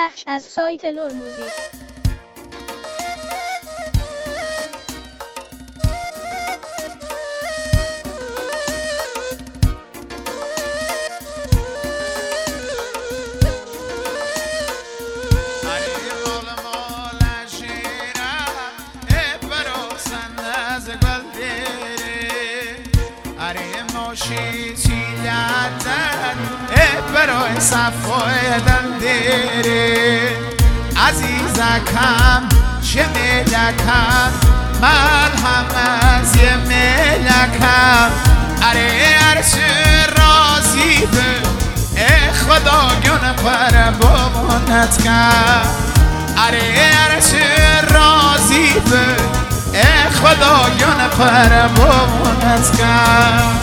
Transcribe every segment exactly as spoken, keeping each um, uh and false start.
بخش از سایت لور موزیک. برای صفای دندیری عزیزکم چه ملکم من هم از یه ملکم اره عرش راضی به ای خدا گونه پر بابانت کم اره عرش راضی به ای خدا گونه پر بابانت کم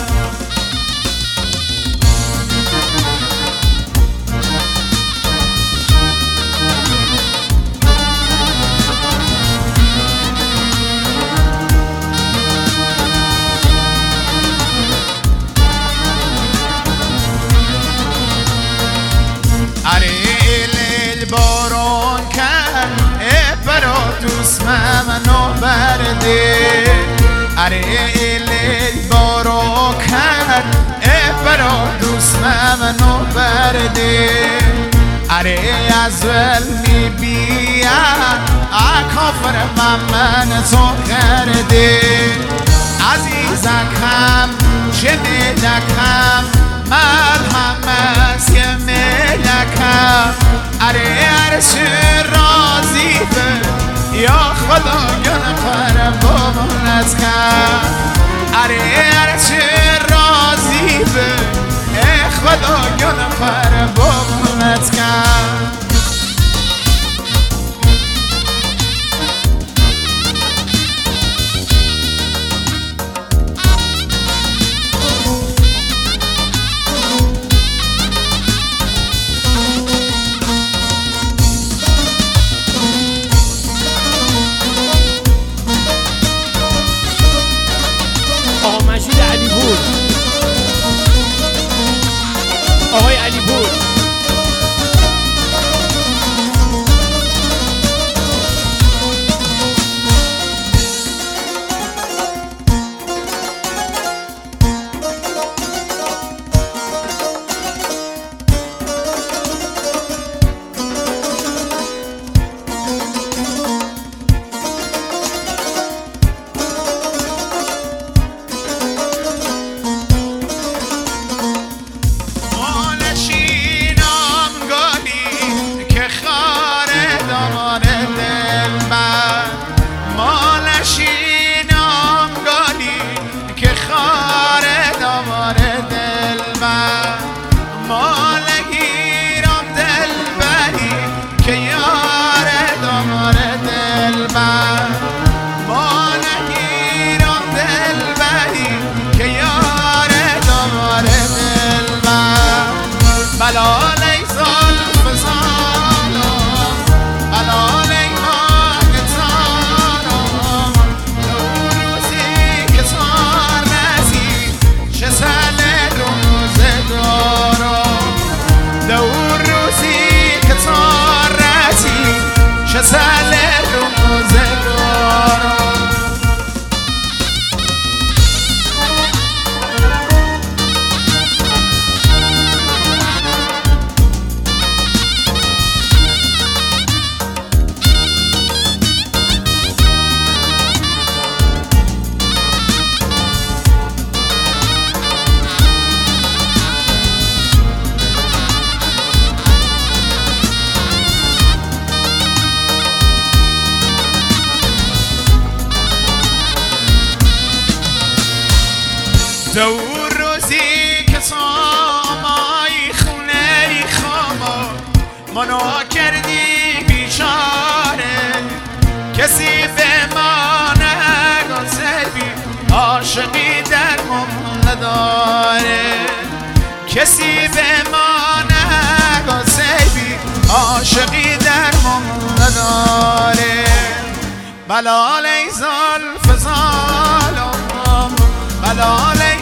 بارون کن ای برا دوست منو برده اره لیل بارون کن ای برا دوست منو برده اره از ول می بیان اکافر من من تو کرده عزیزکم چه ملکم من هم از یه ملکم اره عرش راضی به یا خدا گنه پر بابانت کن اره عرش راضی به ای خدا گنه پر بابانت کن آقای علی پور دور روزی که سامایی خونه ای خاما منو کردی بیچاره کسی به ما نگذبی عاشقی در من نداره کسی به ما نگذبی عاشقی در من نداره بلال ای زلف زالم بلال